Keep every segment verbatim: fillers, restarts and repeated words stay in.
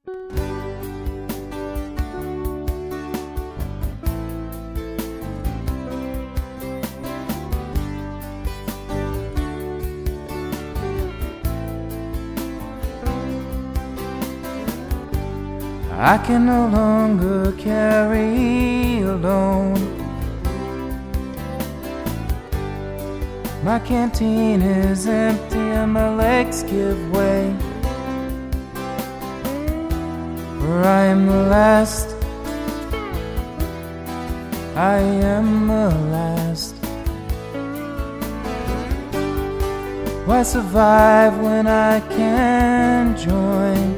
I can no longer carry alone. My canteen is empty and my legs give way, for I am the last, I am the last. Why survive when I can join?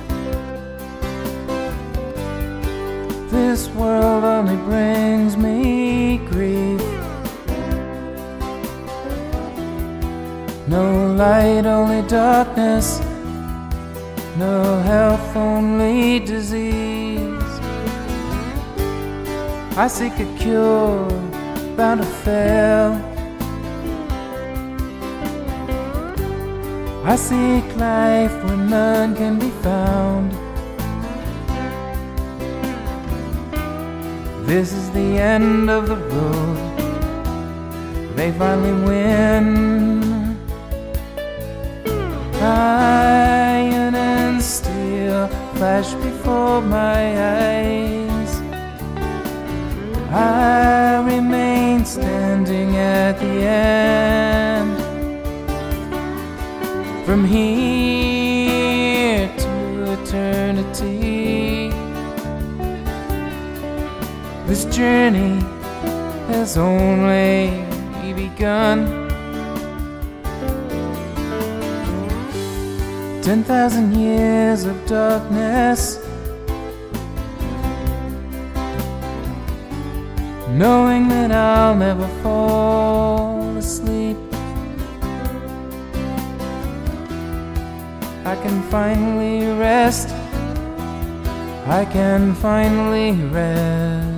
This world only brings me grief. No light, only darkness. No health, only disease. I seek a cure, bound to fail. I seek life where none can be found. This is the end of the road. They finally win. Iron and steel flash before my eyes. I remain standing at the end. From here to eternity, this journey has only begun. Ten thousand years of darkness, knowing that I'll never fall asleep. I can finally rest. I can finally rest.